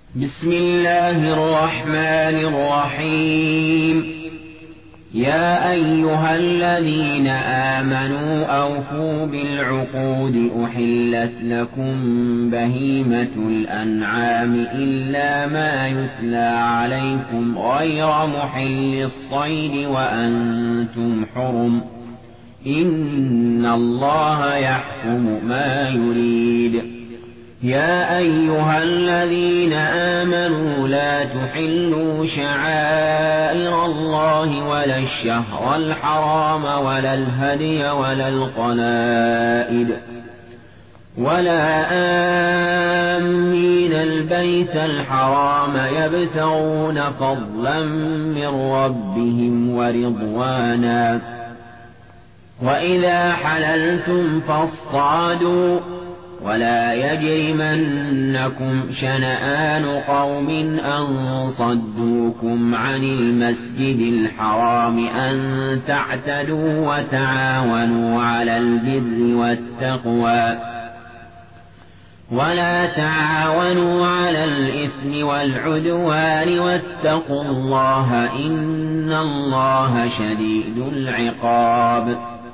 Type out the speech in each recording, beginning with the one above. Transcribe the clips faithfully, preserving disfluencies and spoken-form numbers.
بسم الله الرحمن الرحيم. يا أيها الذين آمنوا أوفوا بالعقود أحلت لكم بهيمة الأنعام إلا ما يتلى عليكم غير محل الصيد وأنتم حرم إن الله يحكم ما يريد. يا أيها الذين آمنوا لا تحلوا شعائر الله ولا الشهر الحرام ولا الهدي ولا القلائد ولا آمين البيت الحرام يبتغون فضلا من ربهم ورضوانا. وإذا حللتم فاصطادوا ولا يجرمنكم شنآن قوم أن صدوكم عن المسجد الحرام أن تعتدوا وتعاونوا على البر والتقوى ولا تعاونوا على الإثم والعدوان واتقوا الله إن الله شديد العقاب.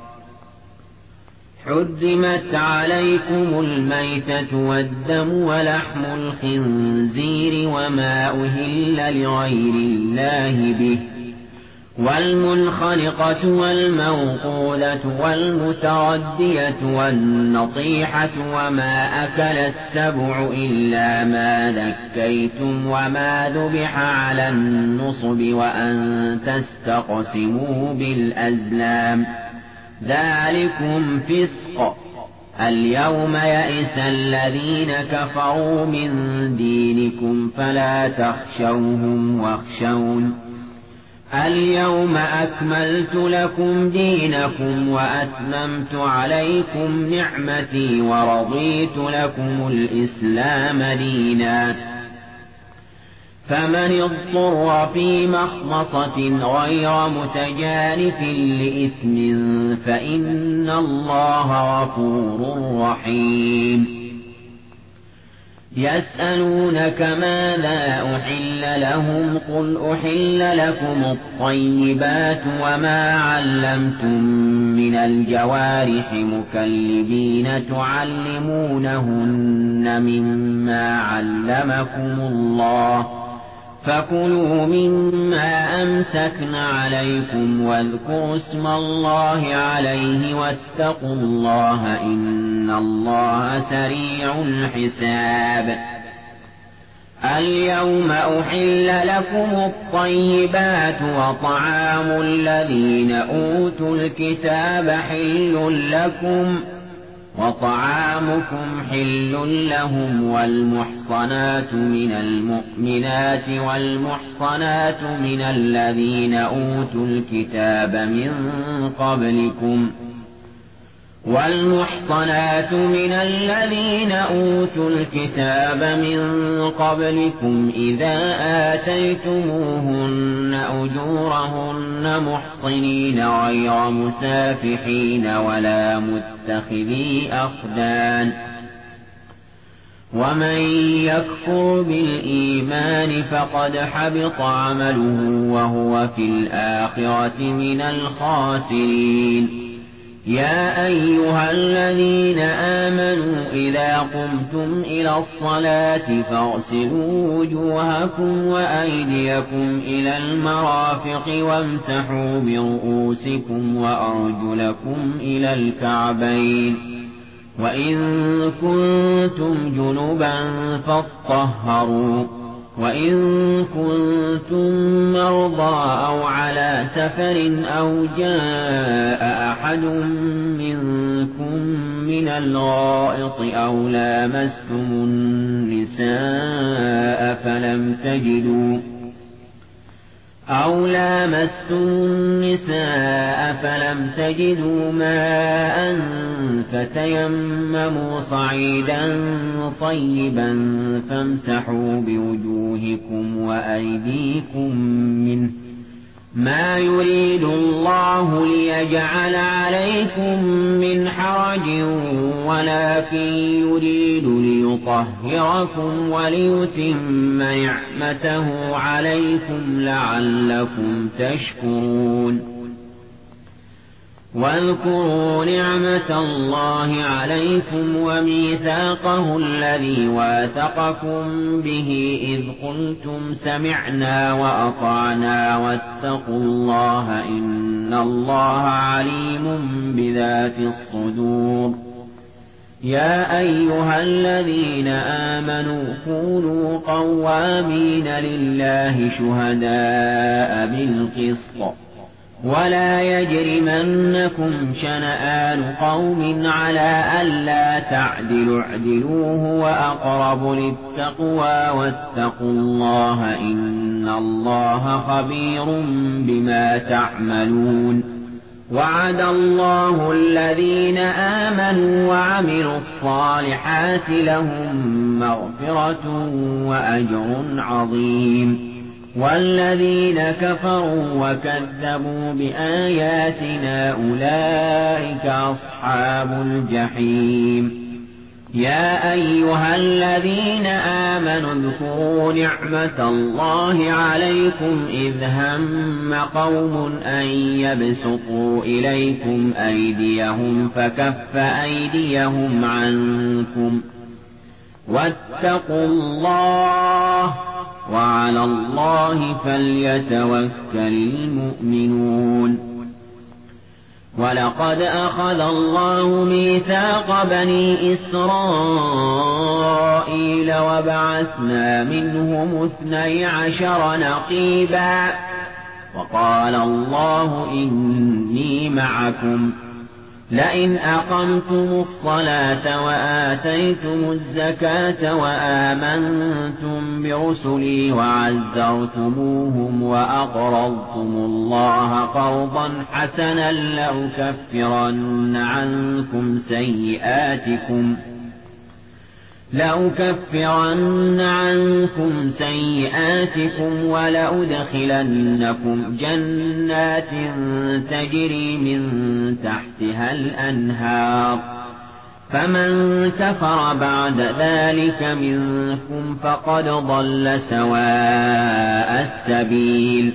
حرمت عليكم الميتة والدم ولحم الخنزير وما أهل لغير الله به والمنخنقة والموقولة والمتردية والنطيحة وما أكل السبع إلا ما ذكيتم وما ذبح على النصب وأن تستقسموا بالأزلام ذلكم فسق. اليوم يئس الذين كفروا من دينكم فلا تخشوهم واخشون. اليوم أكملت لكم دينكم وأتممت عليكم نعمتي ورضيت لكم الإسلام دينا. فمن اضطر في مخمصة غير متجانف لإثم فإن الله غفور رحيم. يسألونك ماذا أحل لهم قل أحل لكم الطيبات وما علمتم من الجوارح مكلبين تعلمونهن مما علمكم الله فكلوا مما أمسكن عليكم واذكروا اسم الله عليه واتقوا الله إن الله سريع الحساب. اليوم أحل لكم الطيبات وطعام الذين أوتوا الكتاب حل لكم وطعامكم حل لهم والمحصنات من المؤمنات والمحصنات من الذين أوتوا الكتاب من قبلكم والمحصنات من الذين أوتوا الكتاب من قبلكم إذا آتيتموهن أجورهن محصنين غير مسافحين ولا متخذي أخدان. ومن يكفر بالإيمان فقد حبط عمله وهو في الآخرة من الخاسرين. يا أيها الذين آمنوا إذا قمتم إلى الصلاة فاغسلوا وجوهكم وأيديكم إلى المرافق وامسحوا برؤوسكم وأرجلكم إلى الكعبين وإن كنتم جنبا فاطهروا وإن كنتم مرضى أو على سفر أو جاء أحد منكم من الغائط أو لامستم النساء فلم تجدوا أو لامستم النساء فلم تجدوا ماء فتيمموا صعيدا طيبا فامسحوا بوجوهكم وأيديكم منه ما يريد الله ليجعل عليكم من حرج ولكن يريد ليطهركم وليتم نعمته عليكم لعلكم تشكرون واذكروا نعمة الله عليكم وميثاقه الذي واثقكم به إذ قلتم سمعنا وأطعنا واتقوا الله إن الله عليم بذات الصدور يا أيها الذين آمنوا كونوا قوامين لله شهداء بالقسط ولا يجرمنكم شنآن قوم على ألا تعدلوا اعدلوه وأقرب للتقوى واتقوا الله إن الله خبير بما تعملون وعد الله الذين آمنوا وعملوا الصالحات لهم مغفرة وأجر عظيم والذين كفروا وكذبوا بآياتنا أولئك أصحاب الجحيم يا أيها الذين آمنوا اذكروا نعمة الله عليكم إذ هم قوم أن يبسطوا إليكم أيديهم فكف أيديهم عنكم واتقوا الله وعلى الله فليتوكل المؤمنون ولقد أخذ الله ميثاق بني إسرائيل وبعثنا منهم اثني عشر نقيبا وقال الله إني معكم لئن أقمتم الصلاة وآتيتم الزكاة وآمنتم برسلي وعزرتموهم وأقرضتم الله قرضا حسنا لأكفرن عنكم سيئاتكم لأكفرن عنكم سيئاتكم ولأدخلنكم جنات تجري من تحتها الأنهار فمن كفر بعد ذلك منكم فقد ضل سواء السبيل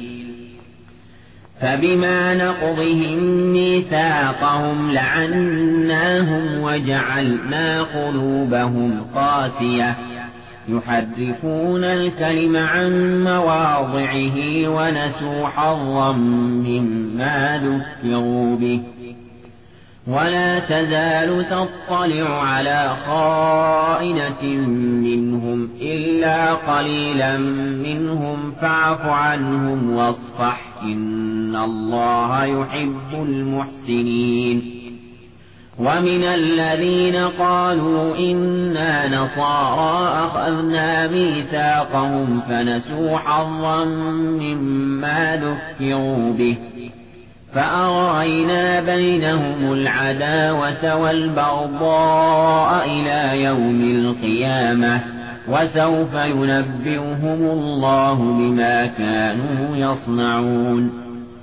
فبما نقضهم ميثاقهم لعناهم وجعلنا قلوبهم قاسية يحرفون الكلم عن مواضعه ونسوا حظا مما ذكروا به ولا تزال تطلع على خائنة منهم إلا قليلا منهم فاعف عنهم واصفح إن الله يحب المحسنين ومن الذين قالوا إنا نصارى أخذنا ميثاقهم فنسوا حظا مما ذكروا به فأغرينا بينهم العداوة والبغضاء إلى يوم القيامة وسوف ينبئهم الله بما كانوا يصنعون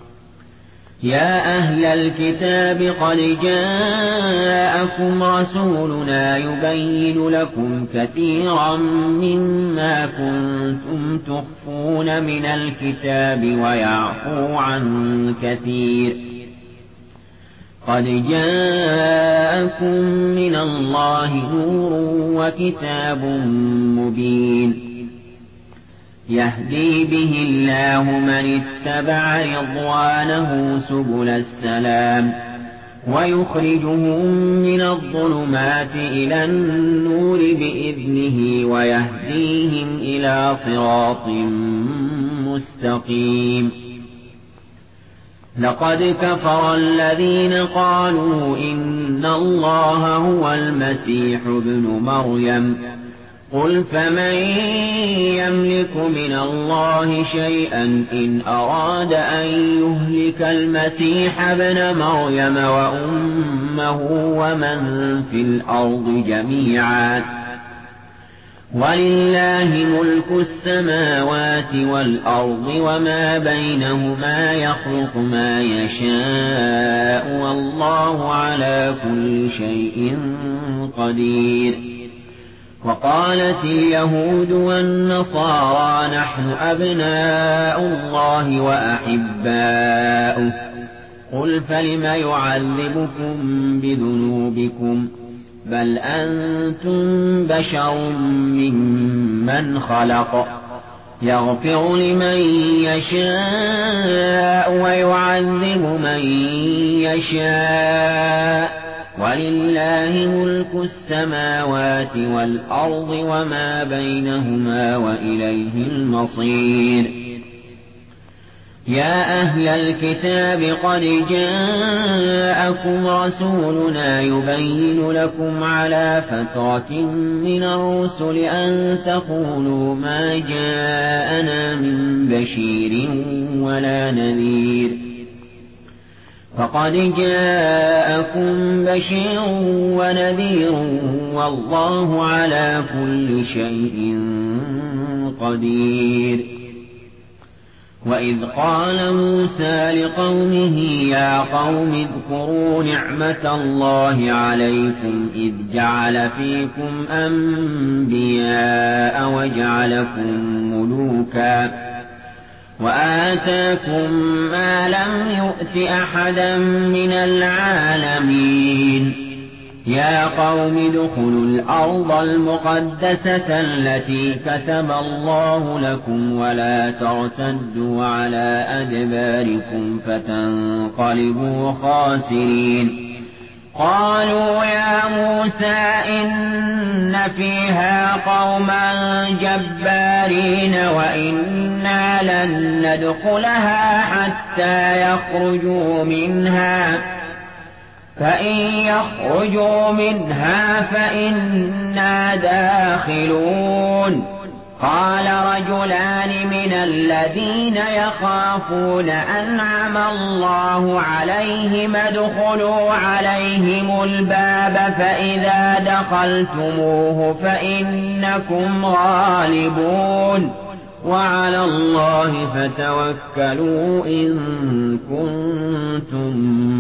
يا أهل الكتاب قد جاءكم رسولنا يبين لكم كثيرا مما كنتم تخفون من الكتاب ويعفو عن كثير قد جاءكم من الله نور وكتاب مبين يهدي به الله من اتبع رضوانه سبل السلام ويخرجهم من الظلمات إلى النور بإذنه ويهديهم إلى صراط مستقيم لقد كفر الذين قالوا إن الله هو المسيح ابن مريم قل فمن يملك من الله شيئا إن أراد أن يهلك المسيح ابن مريم وأمه ومن في الأرض جميعا ولله ملك السماوات والأرض وما بينهما يخلق ما يشاء والله على كل شيء قدير. وقالت اليهود والنصارى نحن أبناء الله وأحباؤه قل فلم يعذبكم بذنوبكم بل أنتم بشر ممن خلق يغفر لمن يشاء ويعذب من يشاء ولله ملك السماوات والأرض وما بينهما وإليه المصير. يا أهل الكتاب قد جاءكم رسولنا يبين لكم على فترة من الرسل أن تقولوا ما جاءنا من بشير ولا نذير فقد جاءكم بشير ونذير والله على كل شيء قدير. وإذ قال موسى لقومه يا قوم اذكروا نعمة الله عليكم إذ جعل فيكم أنبياء وجعلكم ملوكا وآتاكم ما لم يؤت أحدا من العالمين. يا قوم ادخلوا الأرض المقدسة التي كتب الله لكم ولا ترتدوا على أدباركم فتنقلبوا خاسرين. قالوا يا موسى إن فيها قوما جبارين وإنا لن ندخلها حتى يخرجوا منها فإن يخرجوا منها فإنا داخلون. قال رجلان من الذين يخافون أنعم الله عليهم ادخلوا عليهم الباب فإذا دخلتموه فإنكم غالبون وعلى الله فتوكلوا إن كنتم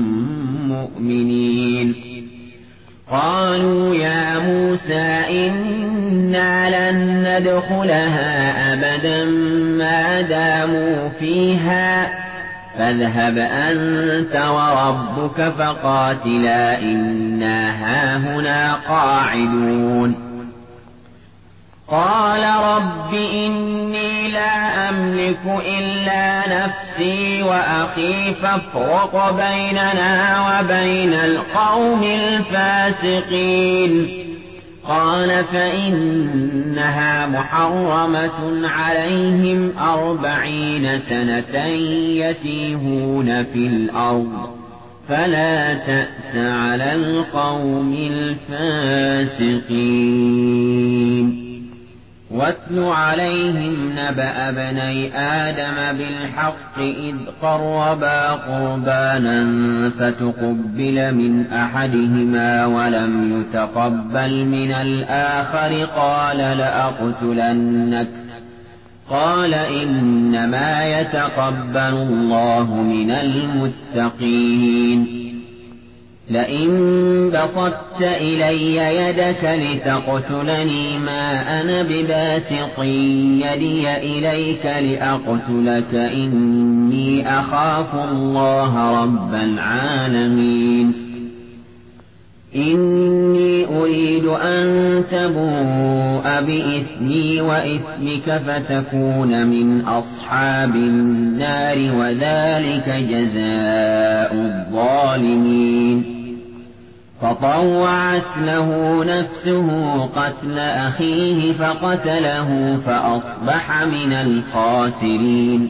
مؤمنين. قالوا يا موسى إنا لن ندخلها أبدا ما داموا فيها فاذهب أنت وربك فقاتلا إنا هاهنا قاعدون. قال رب إني لا أملك إلا نفسي وأخي فافرق بيننا وبين القوم الفاسقين. قال فإنها محرمة عليهم أربعين سنة يتيهون في الأرض فلا تأس على القوم الفاسقين. واتل عليهم نبأ بني آدم بالحق إذ قربا قربانا فتقبل من أحدهما ولم يتقبل من الآخر قال لأقتلنك قال إنما يتقبل الله من المتقين. لئن بسطت إلي يدك لتقتلني ما أنا بباسط يدي إليك لأقتلك إني أخاف الله رب العالمين. إني أريد أن تبوء بإثمي وإثمك فتكون من أصحاب النار وذلك جزاء الظالمين. فطوعت له نفسه قتل أخيه فقتله فأصبح من الخاسرين.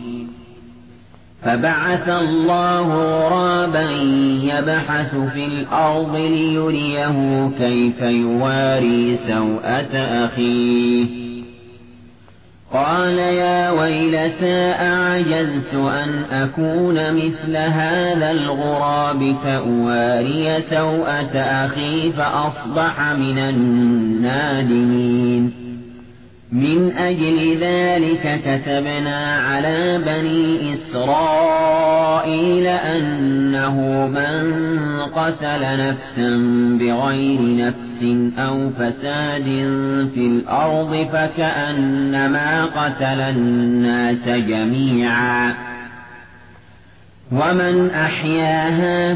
فبعث الله غرابا يبحث في الأرض ليريه كيف يواري سوءة أخيه. قال يا ويلتى أعجزت أن أكون مثل هذا الغراب فأواري سوءة أخي فأصبح من النادمين. من أجل ذلك كتبنا على بني إسرائيل أنه من قتل نفسا بغير نفس أو فساد في الأرض فكأنما قتل الناس جميعا ومن أحياها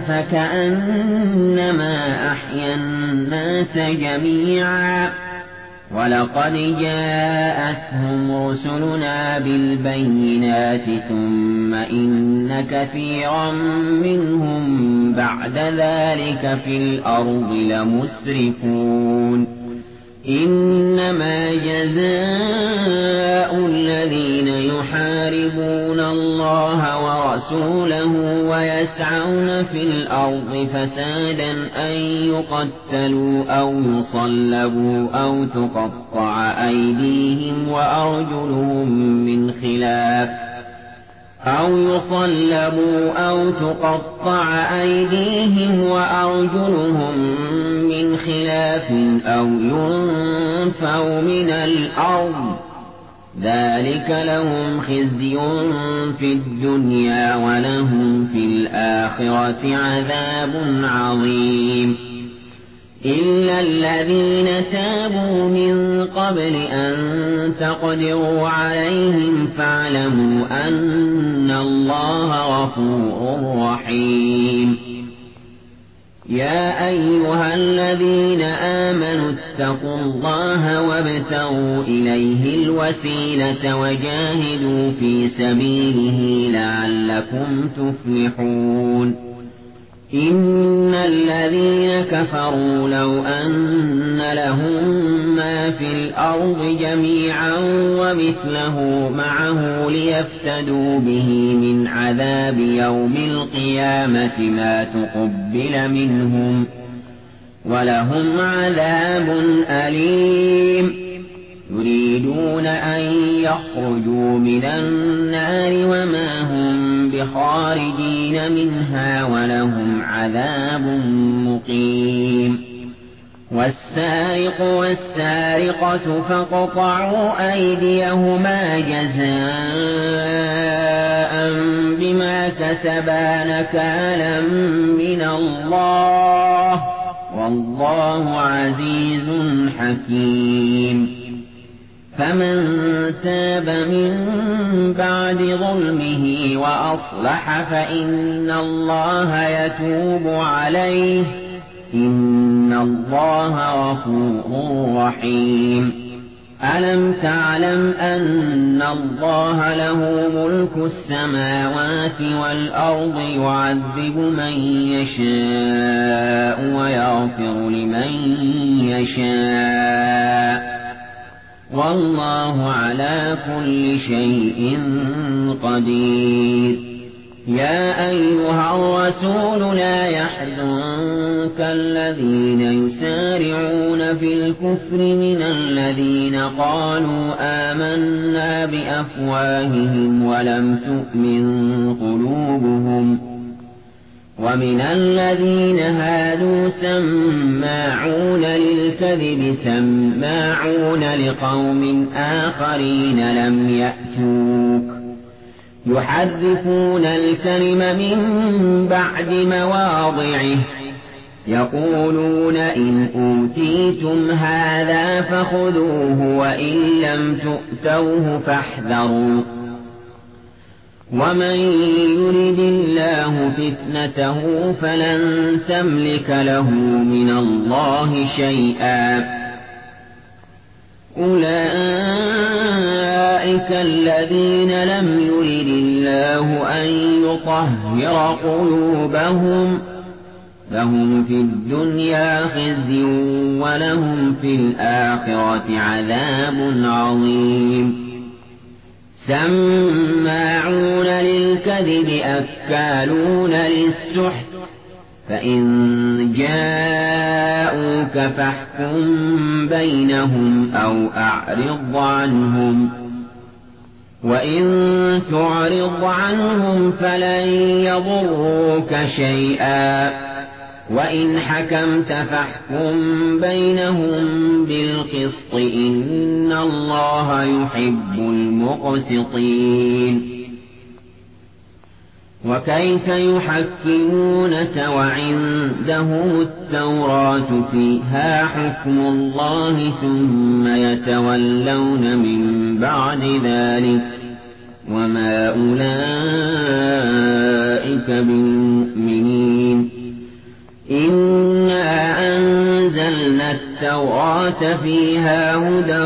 فكأنما أحيا الناس جميعا ولقد جاءتهم رسلنا بالبينات ثم إن كثيرا منهم بعد ذلك في الأرض لمسرفون إنما جزاء الذين يحاربون الله ورسوله ويسعون في الأرض فسادا أن يقتلوا أو يصلبوا أو تقطع أيديهم وأرجلهم من خلاف أو يصلبوا أو تقطع أيديهم وأرجلهم من خلاف أو ينفوا من الأرض ذلك لهم خزي في الدنيا ولهم في الآخرة عذاب عظيم إلا الذين تابوا من قبل أن تقدروا عليهم فاعلموا أن الله غفور رحيم يا أيها الذين آمنوا اتقوا الله وابتغوا إليه الوسيلة وجاهدوا في سبيله لعلكم تفلحون إن الذين كفروا لو أن لهم ما في الأرض جميعا ومثله معه ليفتدوا به من عذاب يوم القيامة ما تقبل منهم ولهم عذاب أليم يريدون أن يخرجوا من النار وما هم بخارجين منها ولهم عذاب مقيم والسارق والسارقة فاقطعوا أيديهما جزاء بما كسبا نكالا من الله والله عزيز حكيم فمن تاب من بعد ظلمه وأصلح فإن الله يتوب عليه إن الله غفور رحيم ألم تعلم أن الله له ملك السماوات والأرض يعذب من يشاء ويغفر لمن يشاء والله على كل شيء قدير يا أيها الرسول لا يحزنك الذين يسارعون في الكفر من الذين قالوا آمنا بأفواههم ولم تؤمن قلوبهم ومن الذين هادوا سماعون للكذب سماعون لقوم آخرين لم يأتوك يحرفون الكلم من بعد مواضعه يقولون إن أوتيتم هذا فخذوه وإن لم تؤتوه فاحذروا ومن يرد الله فتنته فلن تملك له من الله شيئا أولئك الذين لم يرد الله أن يطهر قلوبهم لهم في الدنيا خزي ولهم في الآخرة عذاب عظيم سماعون للكذب أكالون للسحت فإن جاءوك فاحكم بينهم أو أعرض عنهم وإن تعرض عنهم فلن يضروك شيئا وإن حكمت فاحكم بينهم بالقسط إن الله يحب المقسطين وكيف يحكمونك وعندهم التوراة فيها حكم الله ثم يتولون من بعد ذلك وما أولئك بالمؤمنين إنا أنزلنا التوراة فيها هدى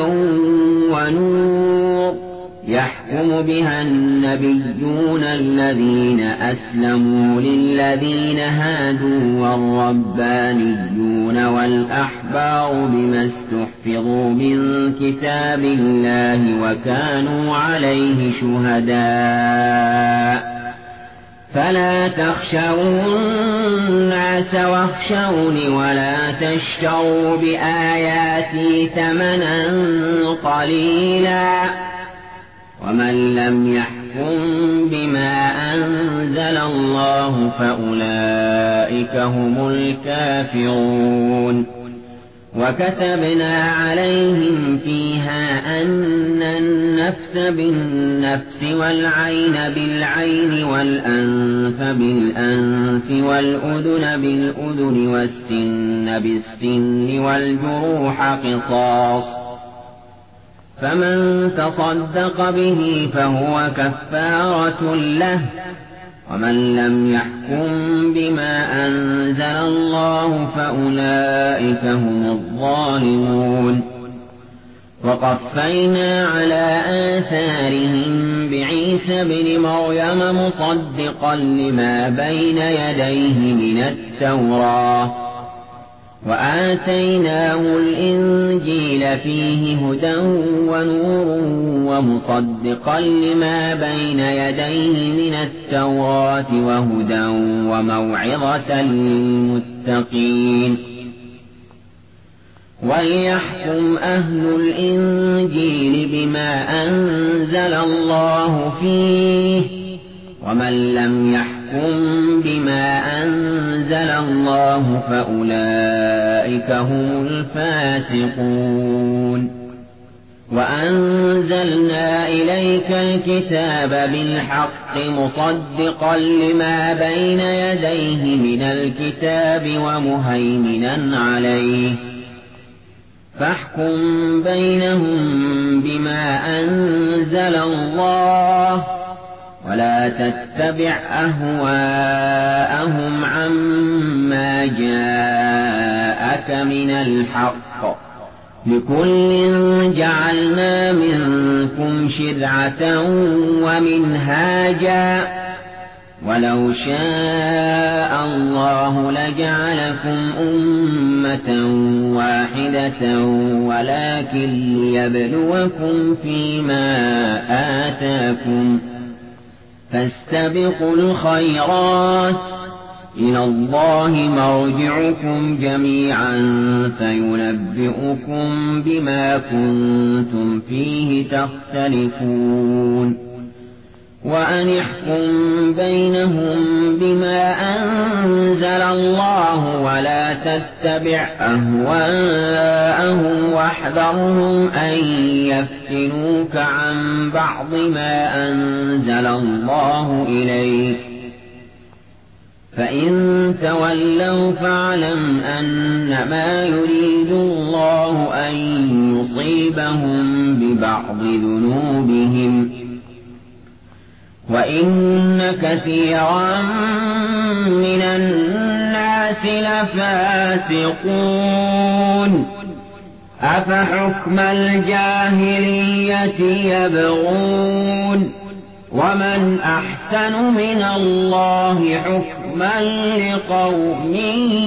ونور يحكم بها النبيون الذين أسلموا للذين هادوا والربانيون والأحبار بما استحفظوا من كتاب الله وكانوا عليه شهداء فلا تخشوا الناس واخشوني ولا تشتروا بآياتي ثمنا قليلا ومن لم يحكم بما أنزل الله فأولئك هم الكافرون وكتبنا عليهم فيها أن النفس بالنفس والعين بالعين والأنف بالأنف والأذن بالأذن والسن بالسن والجروح قصاص فمن تصدق به فهو كفارة له ومن لم يحكم بما أنزل الله فأولئك هم الظالمون وقفينا على آثارهم بعيسى بن مريم مصدقا لما بين يديه من التوراة وآتيناه الإنجيل فيه هدى ونور ومصدقا لما بين يديه من التوراة وهدى وموعظة للمتقين وليحكم أهل الإنجيل بما أنزل الله فيه ومن لم يحكم بما أنزل الله فأولئك هم الفاسقون وأنزلنا إليك الكتاب بالحق مصدقا لما بين يديه من الكتاب ومهيمنا عليه فاحكم بينهم بما أنزل الله ولا تتبع أهواءهم عما جاءك من الحق لكل جعلنا منكم شرعة ومنهاجا ولو شاء الله لجعلكم أمة واحدة ولكن ليبلوكم فيما آتاكم فاستبقوا الخيرات إلى الله مرجعكم جميعا فينبئكم بما كنتم فيه تختلفون وأن احكم بينهم بما أنزل الله ولا تتبع أهواءهم واحذرهم أن يفتنوك عن بعض ما أنزل الله إليك فإن تولوا فاعلم أنما يريد الله أن يصيبهم ببعض ذنوبهم وإن كثيرا من الناس لفاسقون أفحكم الجاهلية يبغون ومن أحسن من الله حكما لقوم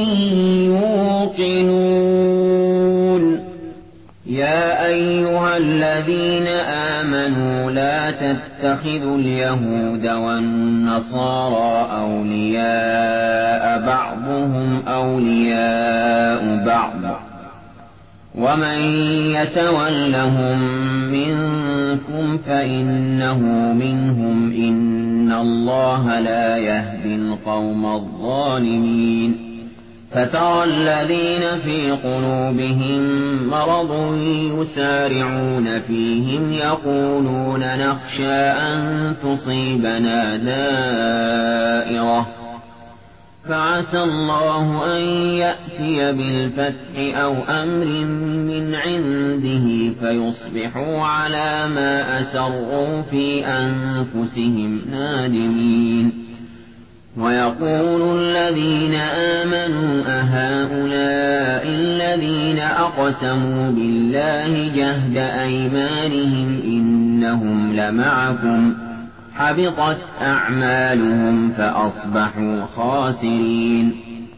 يوقنون يا أيها الذين آمنوا لا تتخذوا اليهود والنصارى أولياء بعضهم أولياء بعض ومن يتولهم منكم فإنه منهم إن الله لا يهدي القوم الظالمين فترى الذين في قلوبهم مرض يسارعون فيهم يقولون نخشى أن تصيبنا دائرة فعسى الله أن يأتي بالفتح أو أمر من عنده فيصبحوا على ما أسروا في أنفسهم نادمين ويقول الذين آمنوا أهؤلاء الذين أقسموا بالله جهد أيمانهم إنهم لمعكم حبطت أعمالهم فأصبحوا خاسرين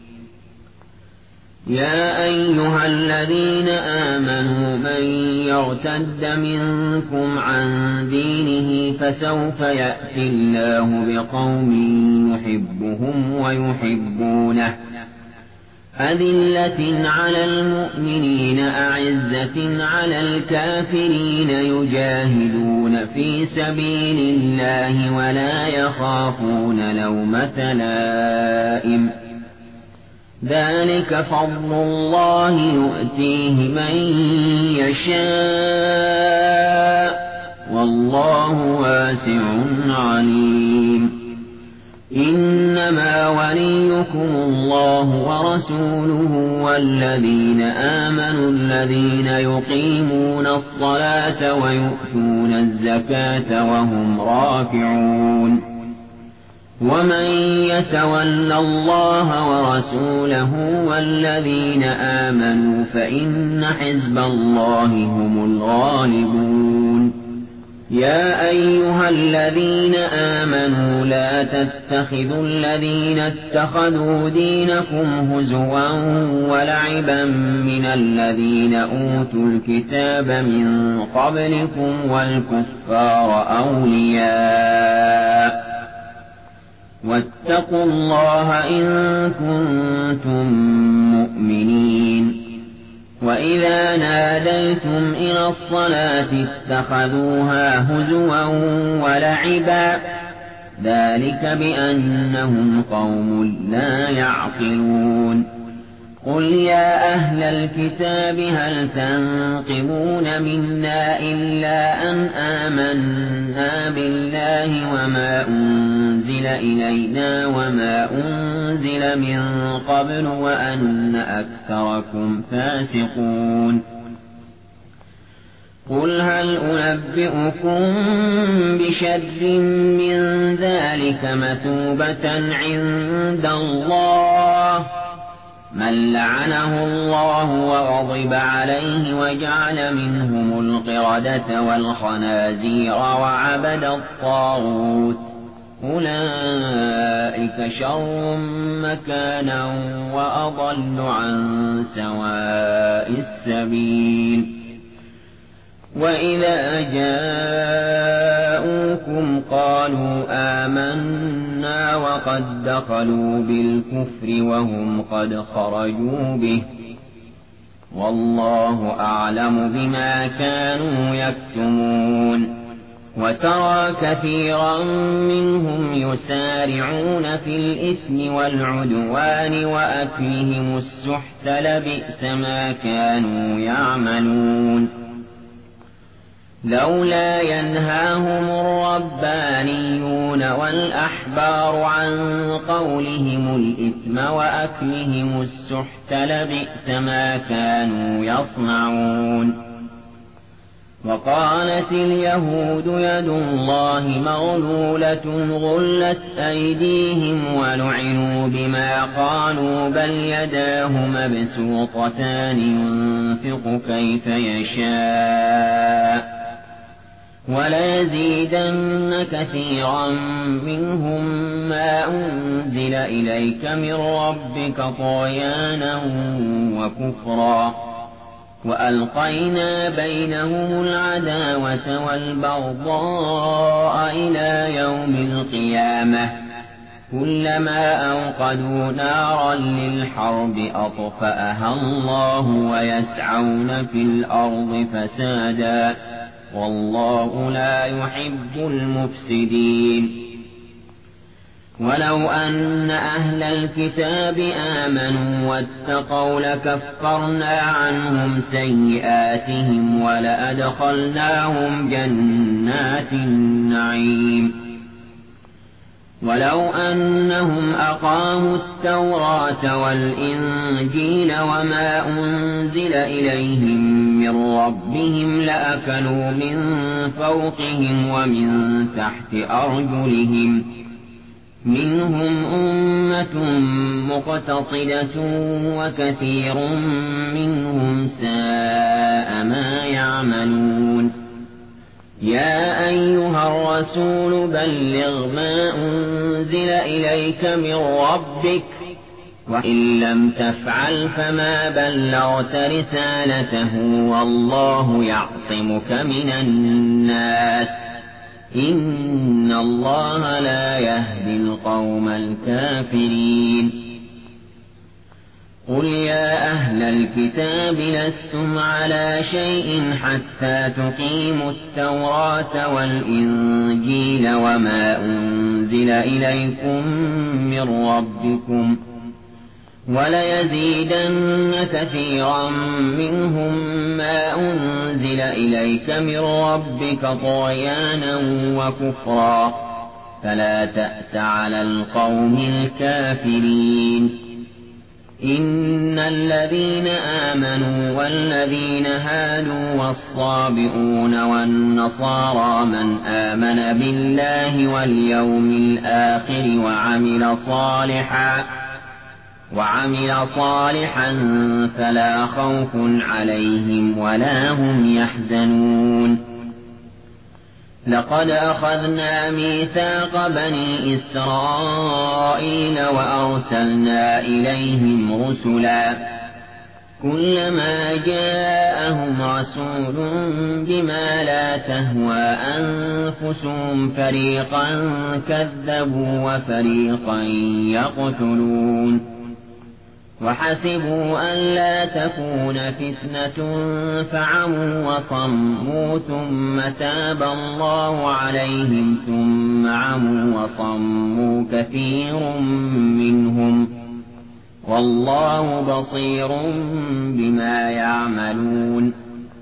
يا أيها الذين آمنوا من يرتد منكم عن دينه فسوف يأتي الله بقوم يحبهم ويحبونه أذلة على المؤمنين أعزة على الكافرين يجاهدون في سبيل الله ولا يخافون لومة لائم ذلك فضل الله يؤتيه من يشاء والله واسع عليم إنما وليكم الله ورسوله والذين آمنوا الذين يقيمون الصلاة ويؤتون الزكاة وهم راكعون ومن يتول الله ورسوله والذين آمنوا فإن حزب الله هم الغالبون يا أيها الذين آمنوا لا تتخذوا الذين اتخذوا دينكم هزوا ولعبا من الذين أوتوا الكتاب من قبلكم والكفار أولياء واتقوا الله إن كنتم مؤمنين وإذا ناديتم إلى الصلاة اتخذوها هزوا ولعبا ذلك بأنهم قوم لا يعقلون قل يا أهل الكتاب هل تنقمون منا إلا أن آمنا بالله وما أنزل إلينا وما أنزل من قبل وأن أكثركم فاسقون قل هل أنبئكم بشر من ذلك مثوبة عند الله من لعنه الله وغضب عليه وجعل منهم القردة والخنازير وعبد الطاغوت أولئك شر مكانا وأضل عن سواء السبيل وإذا جاءوكم قالوا آمنا وقد دخلوا بالكفر وهم قد خرجوا به والله أعلم بما كانوا يكتمون وترى كثيرا منهم يسارعون في الإثم والعدوان وأكلهم السحت لبئس ما كانوا يعملون لولا ينهاهم الربانيون والأحبار عن قولهم الإثم وأكلهم السحت لبئس ما كانوا يصنعون وقالت اليهود يد الله مغلولة غلت أيديهم ولعنوا بما قالوا بل يداه مبسوطتان ينفق كيف يشاء وليزيدن كثيرا منهم ما أنزل إليك من ربك طغيانا وكفرا وألقينا بينهم العداوة والبغضاء إلى يوم القيامة كلما أوقدوا نارا للحرب أطفأها الله ويسعون في الأرض فسادا والله لا يحب المفسدين ولو أن أهل الكتاب آمنوا واتقوا لكفرنا عنهم سيئاتهم ولأدخلناهم جنات النعيم ولو أنهم أقاموا التوراة والإنجيل وما أنزل إليهم من ربهم لأكلوا من فوقهم ومن تحت أرجلهم منهم أمة مقتصدة وكثير منهم ساء ما يعملون يا أيها الرسول بلغ ما أنزل إليك من ربك وإن لم تفعل فما بلغت رسالته والله يعصمك من الناس إن الله لا يهدي القوم الكافرين قل يا أهل الكتاب لستم على شيء حتى تقيموا التوراة والإنجيل وما أنزل إليكم من ربكم وليزيدن كثيرا منهم ما أنزل إليك من ربك طغيانا وكفرا فلا تأس على القوم الكافرين إن الذين آمنوا والذين هادوا والصابئون والنصارى من آمن بالله واليوم الآخر وعمل صالحا وعمل صالحا فلا خوف عليهم ولا هم يحزنون لقد أخذنا ميثاق بني إسرائيل وأرسلنا إليهم رسلا كلما جاءهم رسول بما لا تهوى أنفسهم فريقا كذبوا وفريقا يقتلون وحسبوا أن لا تكون فتنة فعموا وصموا ثم تاب الله عليهم ثم عموا وصموا كثير منهم والله بصير بما يعملون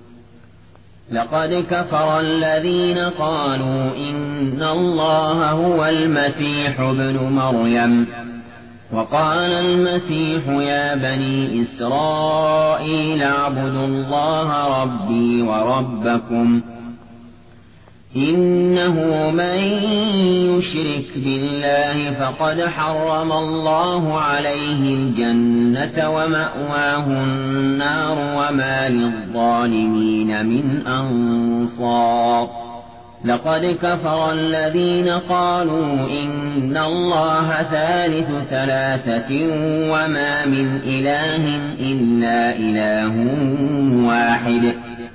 لقد كفر الذين قالوا إن الله هو المسيح ابن مريم وقال المسيح يا بني إسرائيل اعبدوا الله ربي وربكم إنه من يشرك بالله فقد حرم الله عليه الجنة ومأواه النار وما للظالمين من أنصار لقد كفر الذين قالوا إن الله ثالث ثلاثة وما من إله إلا إله واحد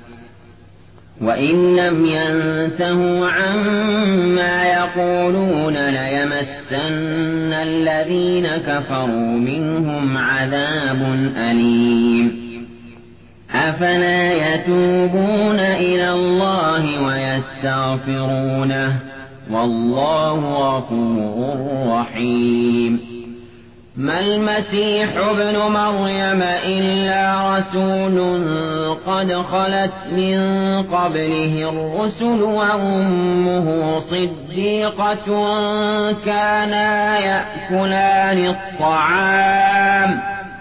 وإن لم ينتهوا عما يقولون ليمسن الذين كفروا منهم عذاب أليم أفلا يتوبون إلى الله ويستغفرونه والله غفور رحيم ما المسيح ابن مريم إلا رسول قد خلت من قبله الرسل وأمه صديقة كانا يأكلان الطعام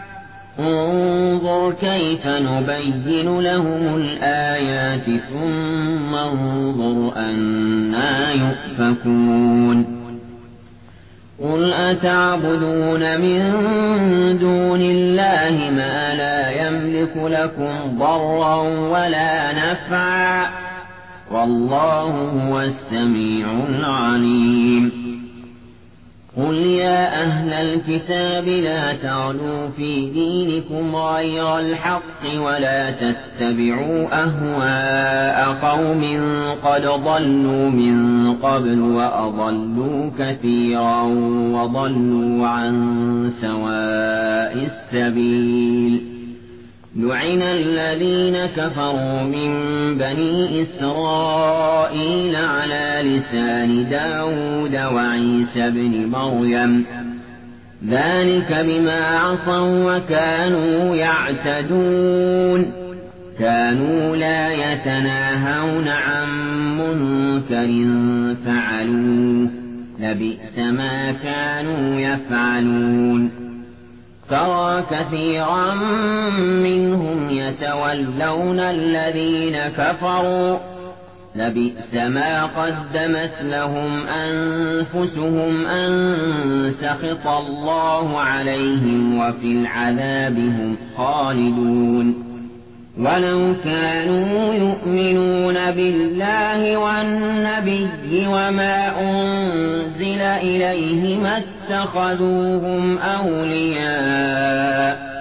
انظر كيف نبين لهم الآيات ثم انظر أنا يؤفكون قل أتعبدون من دون الله ما لا يملك لكم ضرا ولا نفعا والله هو السميع العليم قل يا أهل الكتاب لا تغلوا في دينكم غير الحق ولا تتبعوا أهواء قوم قد ضلوا من قبل وأضلوا كثيرا وضلوا عن سواء السبيل لعن الذين كفروا من بني إسرائيل على لسان داود وعيسى بن مريم ذلك بما عصوا وكانوا يعتدون كانوا لا يتناهون عن منكر فعلوه لبئس ما كانوا يفعلون ترى كثيرا منهم يتولون الذين كفروا لبئس ما قدمت لهم أنفسهم أن سخط الله عليهم وفي العذاب هم خالدون ولو كانوا يؤمنون بالله والنبي وما أنزل إليه ما اتخذوهم أولياء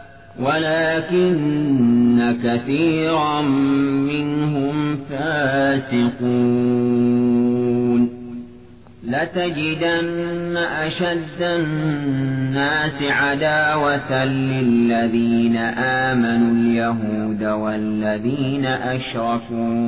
ولكن كثيرا منهم فاسقون لتجدن أشد الناس عداوة للذين آمنوا اليهود والذين أشركوا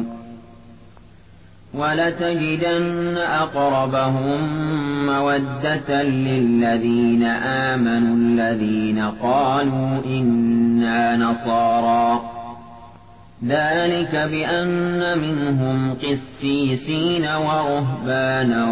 ولتجدن أقربهم مودة للذين آمنوا الذين قالوا إنا نصارى ذلك بأن منهم قسيسين ورهبانا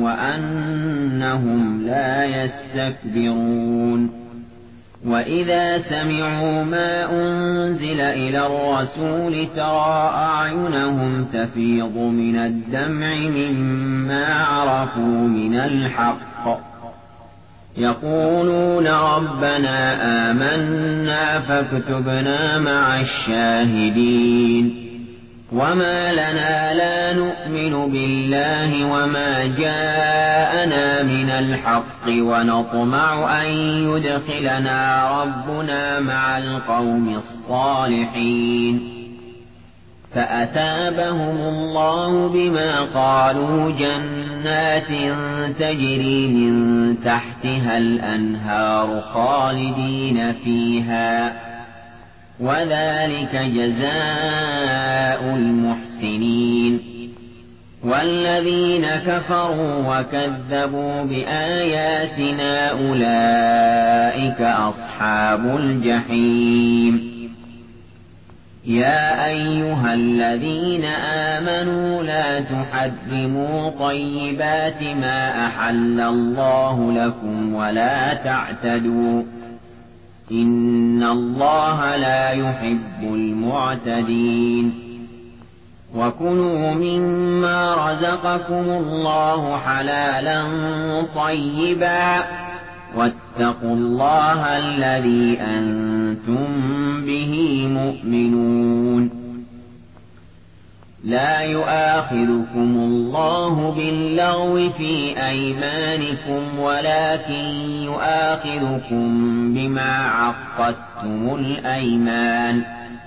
وأنهم لا يستكبرون وإذا سمعوا ما أنزل إلى الرسول ترى أعينهم تفيض من الدمع مما عرفوا من الحق يقولون ربنا آمنا فاكتبنا مع الشاهدين وما لنا لا نؤمن بالله وما جاءنا من الحق ونطمع أن يدخلنا ربنا مع القوم الصالحين فأثابهم الله بما قالوا جنات تجري من تحتها الأنهار خالدين فيها وذلك جزاء المحسنين والذين كفروا وكذبوا بآياتنا أولئك أصحاب الجحيم يا أيها الذين آمنوا لا تحرموا طيبات ما أحل الله لكم ولا تعتدوا إن الله لا يحب المعتدين وكلوا مما رزقكم الله حلالا طيبا واتقوا الله الذي أنتم به مؤمنون لا يؤاخذكم الله باللغو في أيمانكم ولكن يؤاخذكم بما عقدتم الأيمان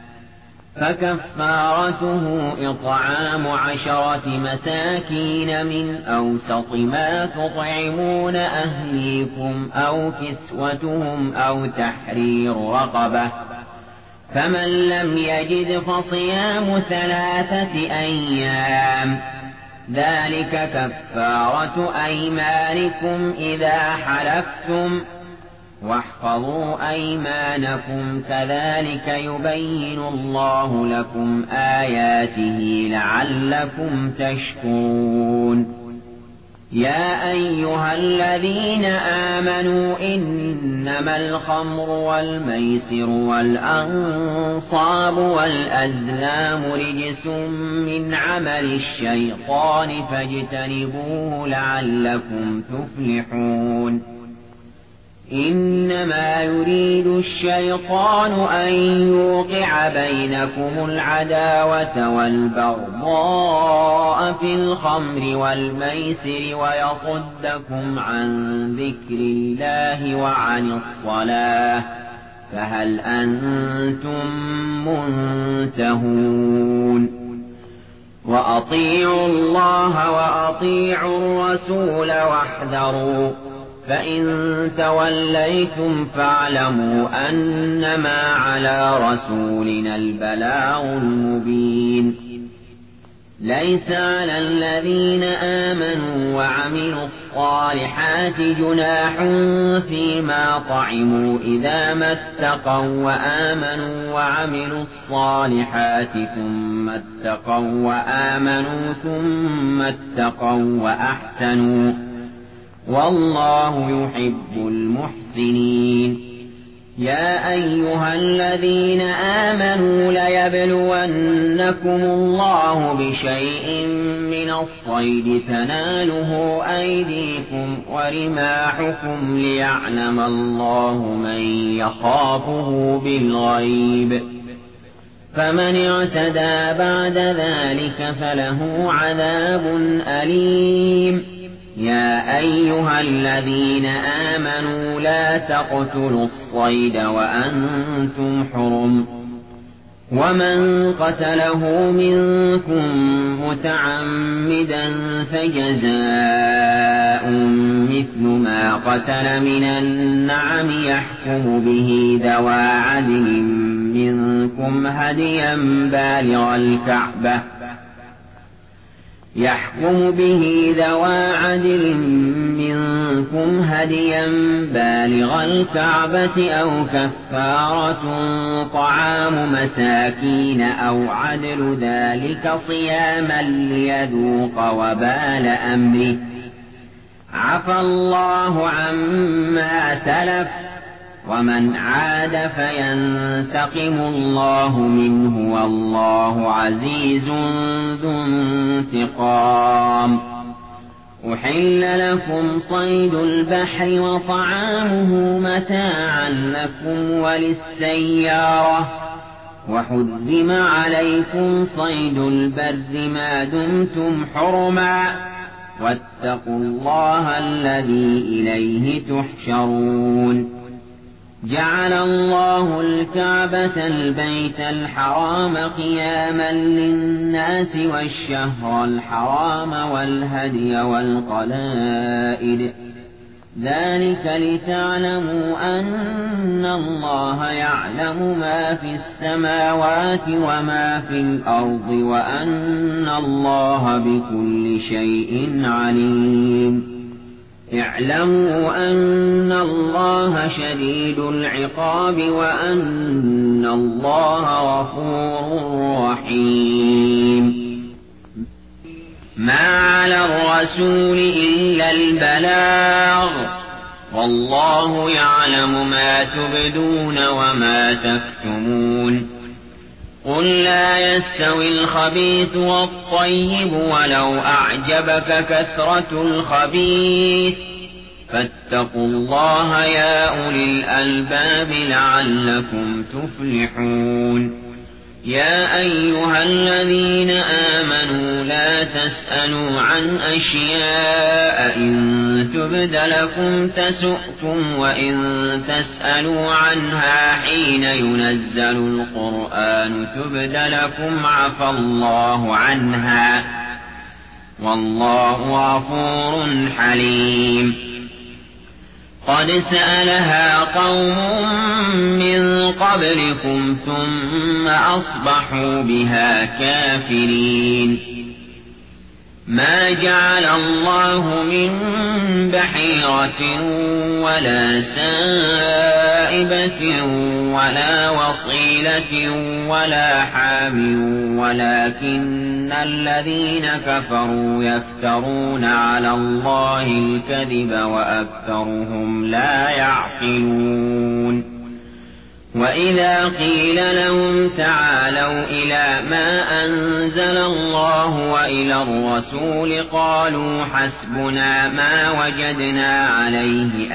فكفارته إطعام عشرة مساكين من أوسط ما تطعمون أهليكم أو كسوتهم أو تحرير رقبة فمن لم يجد فصيام ثلاثة أيام ذلك كفارة أيمانكم إذا حلفتم واحفظوا أيمانكم كذلك يبين الله لكم آياته لعلكم تشكرون يا أيها الذين آمنوا إنما الخمر والميسر والأنصاب والأزلام رجس من عمل الشيطان فاجتنبوه لعلكم تفلحون إنما يريد الشيطان أن يوقع بينكم العداوة والبغضاء في الخمر والميسر ويصدكم عن ذكر الله وعن الصلاة فهل أنتم منتهون وأطيعوا الله وأطيعوا الرسول واحذروا فإن توليتم فاعلموا أنما على رسولنا البلاغ المبين. ليس على الذين آمنوا وعملوا الصالحات جناح فيما طعموا إذا ما اتقوا وآمنوا وعملوا الصالحات ثم اتقوا وآمنوا ثم اتقوا وأحسنوا والله يحب المحسنين. يا أيها الذين آمنوا ليبلونكم الله بشيء من الصيد تناله أيديكم ورماحكم ليعلم الله من يخافه بالغيب، فمن اعتدى بعد ذلك فله عذاب أليم. يا أيها الذين آمنوا لا تقتلوا الصيد وأنتم حرم، ومن قتله منكم متعمدا فجزاء مثل ما قتل من النعم يحكم به ذوى عدل منكم هديا بالغ الكعبة يحكم به ذوى عدل منكم هديا بالغ الكعبة أو كفارة طعام مساكين أو عدل ذلك صياما ليذوق وبال أمره. عفى الله عما سلف ومن عاد فينتقم الله منه والله عزيز ذو انتقام. أحل لكم صيد البحر وطعامه متاعا لكم وللسيارة، وحرم عليكم صيد البر ما دمتم حرما، واتقوا الله الذي إليه تحشرون. جعل الله الكعبة البيت الحرام قياما للناس والشهر الحرام والهدي والقلائد، ذلك لتعلموا أن الله يعلم ما في السماوات وما في الأرض وأن الله بكل شيء عليم. اعلموا أن الله شديد العقاب وأن الله غفور رحيم. ما على الرسول إلا البلاغ، والله يعلم ما تبدون وما تكتمون. قل لا يستوي الخبيث والطيب ولو أعجبك كثرة الخبيث، فاتقوا الله يا أولي الألباب لعلكم تفلحون. يا أيها الذين آمنوا لا تسألوا عن أشياء إن تبد لكم تسؤكم وإن تسألوا عنها حين ينزل القرآن تبد لكم عفى الله عنها والله غفور حليم. قد سألها قوم من قبلكم ثم أصبحوا بها كافرين. ما جعل الله من بحيرة ولا سائبة ولا وصيلة ولا حام ولكن الذين كفروا يفترون على الله الكذب وأكثرهم لا يعقلون. وإذا قيل لهم تعالوا إلى ما أنزل الله وإلى الرسول قالوا حسبنا ما وجدنا عليه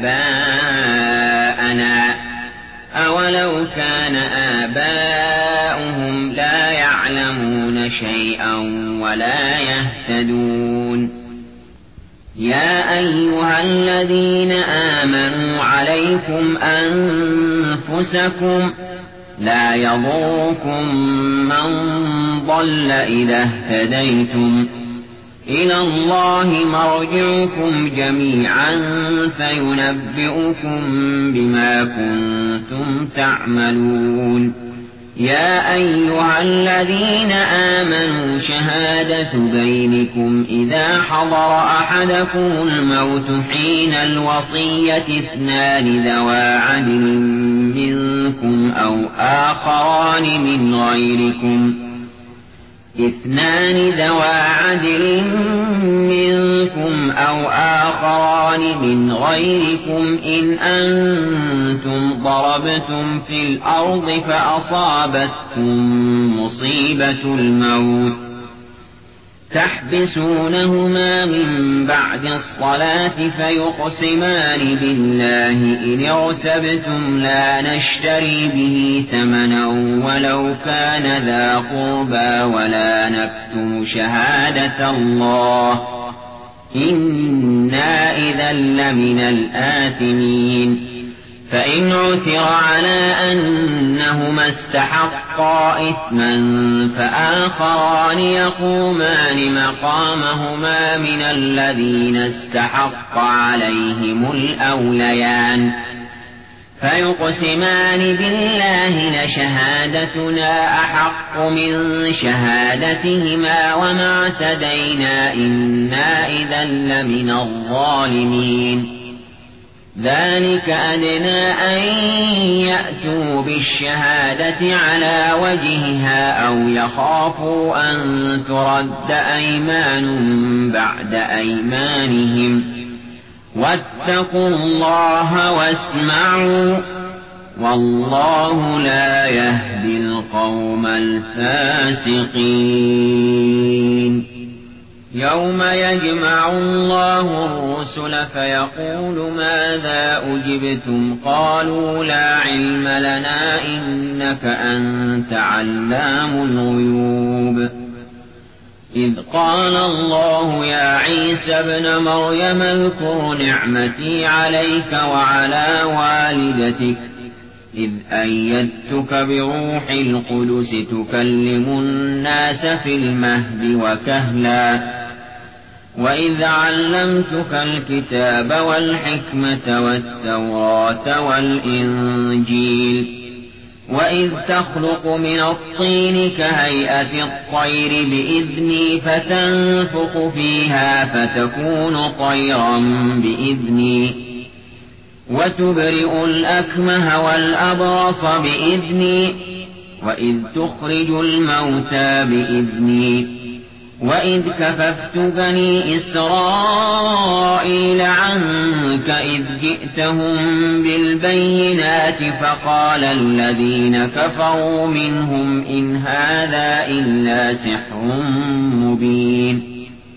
آباءنا أولو كان آباؤهم لا يعلمون شيئا ولا يهتدون. يا أيها الذين آمنوا عليكم أنفسكم لا يضركم من ضل إذا اهتديتم إلى الله مرجعكم جميعا فينبئكم بما كنتم تعملون. يا أيها الذين آمنوا شهادة بينكم إذا حضر أحدكم الموت حين الوصية اثنان ذوى عدل منكم أو آخران من غيركم اثنان ذوى عدل منكم أو آخران من غيركم إن أنتم ضربتم في الأرض فأصابتكم مصيبة الموت تحبسونهما من بعد الصلاة فيقسمان بالله إن ارتبتم لا نشتري به ثمنا ولو كان ذا قربى ولا نكتم شهادة الله إنا إذا لمن الآثمين. فإن عثر على أنهما استحقا إثما فآخران يقومان مقامهما من الذين استحق عليهم الأوليان فيقسمان بالله لشهادتنا أحق من شهادتهما وما اعتدينا إنا إذا لمن الظالمين. ذلك أدنى أن يأتوا بالشهادة على وجهها أو يخافوا أن ترد أيمان بعد أيمانهم واتقوا الله واسمعوا والله لا يهدي القوم الفاسقين. يوم يجمع الله الرسل فيقول ماذا أجبتم قالوا لا علم لنا إنك أنت علام الغيوب. إذ قال الله يا عيسى ابن مريم اذكر نعمتي عليك وعلى والدتك إذ أيدتك بروح القدس تكلم الناس في المهد وكهلا وإذ علمتك الكتاب والحكمة والتوراة والإنجيل وإذ تخلق من الطين كهيئة الطير بإذني فتنفخ فيها فتكون طيرا بإذني وتبرئ الأكمه والأبرص بإذني وإذ تخرج الموتى بإذني وإذ كففت بني إسرائيل عنك إذ جئتهم بالبينات فقال الذين كفروا منهم إن هذا إلا سحر مبين.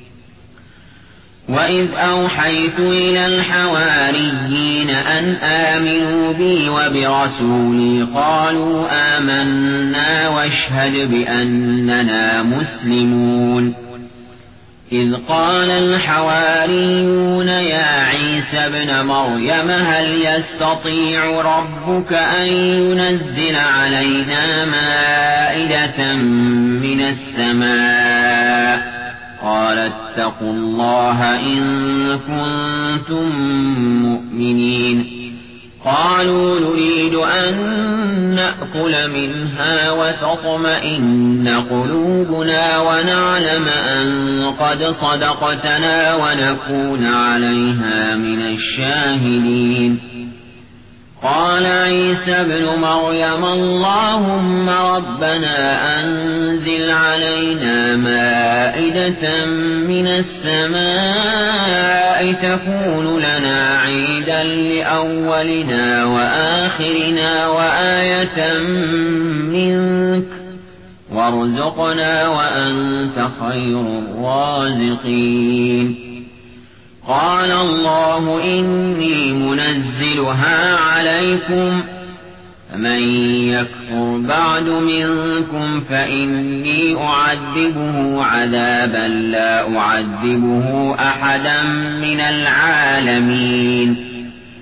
وإذ أوحيت إلى الحواريين أن آمنوا بي وبرسولي قالوا آمنا واشهد بأننا مسلمون. إذ قال الحواريون يا عيسى ابن مريم هل يستطيع ربك أن ينزل علينا مائدة من السماء قال اتقوا الله إن كنتم مؤمنين. قالوا نريد أن نأكل منها وتطمئن قلوبنا ونعلم أن قد صدقتنا ونكون عليها من الشاهدين. قال عيسى ابن مريم اللهم ربنا أنزل علينا مائدة من السماء تكون لنا عيدا لأولنا وآخرنا وآية منك وارزقنا وأنت خير الرازقين. قال الله إني منزلها عليكم فمن يكفر بعد منكم فإني أعذبه عذابا لا أعذبه أحدا من العالمين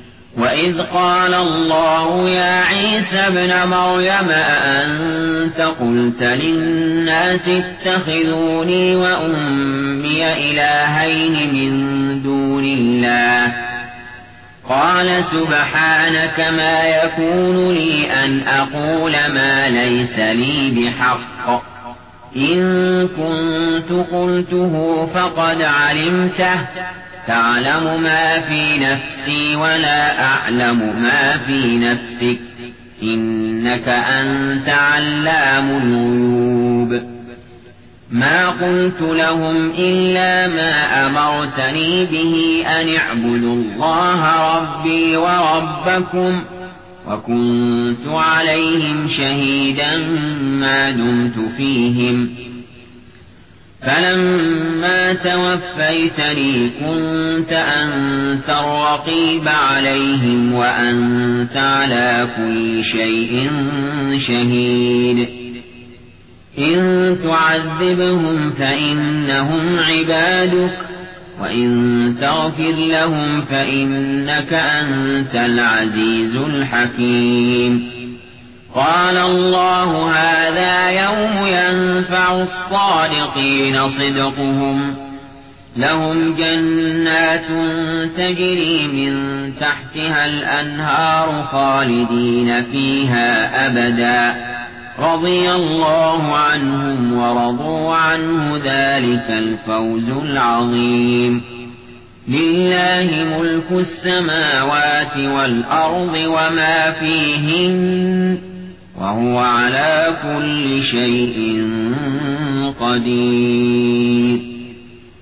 وإذ قال الله يا عيسى ابن مريم أأنت قلت للناس اتخذوني وأمي إلهين من دون الله قال سبحانك ما يكون لي أن أقول ما ليس لي بحق إن كنت قلته فقد علمته تعلم ما في نفسي ولا أعلم ما في نفسك إنك أنت علام الغيوب ما قلت لهم إلا ما أمرتني به أن اعبدوا الله ربي وربكم وكنت عليهم شهيدا ما دمت فيهم فلما توفيتني كنت أنت الرقيب عليهم وأنت على كل شيء شهيد إن تعذبهم فإنهم عبادك وإن تغفر لهم فإنك أنت العزيز الحكيم قال الله هذا يوم ينفع الصادقين صدقهم لهم جنات تجري من تحتها الأنهار خالدين فيها أبدا رضي الله عنهم ورضوا عنه ذلك الفوز العظيم لله ملك السماوات والأرض وما فيهن وهو على كل شيء قدير